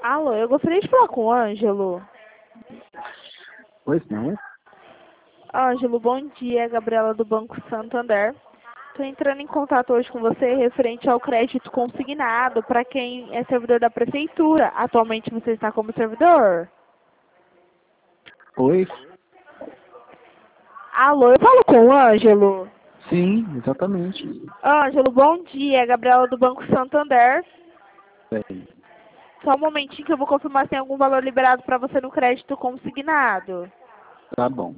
Alô, eu gostaria de falar com o Ângelo. Pois não? Ângelo, bom dia, Gabriela do Banco Santander. Estou entrando em contato hoje com você referente ao crédito consignado para quem é servidor da prefeitura. Atualmente você está como servidor? Oi? Alô, eu falo com o Ângelo. Sim, exatamente. Ângelo, bom dia, Gabriela do Banco Santander. Bem, Só um momentinho que eu vou confirmar se tem algum valor liberado para você no crédito consignado. tá bom.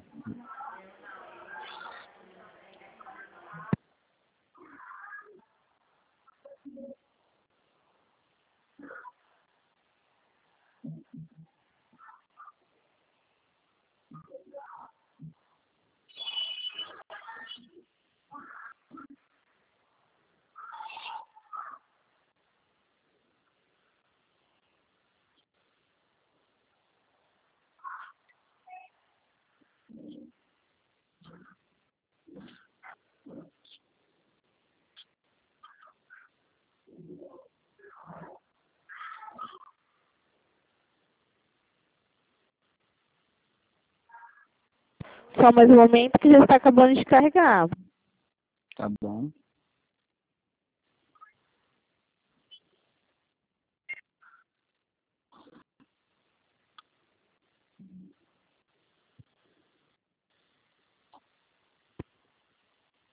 Só mais um momento que já está acabando de carregar. Tá bom.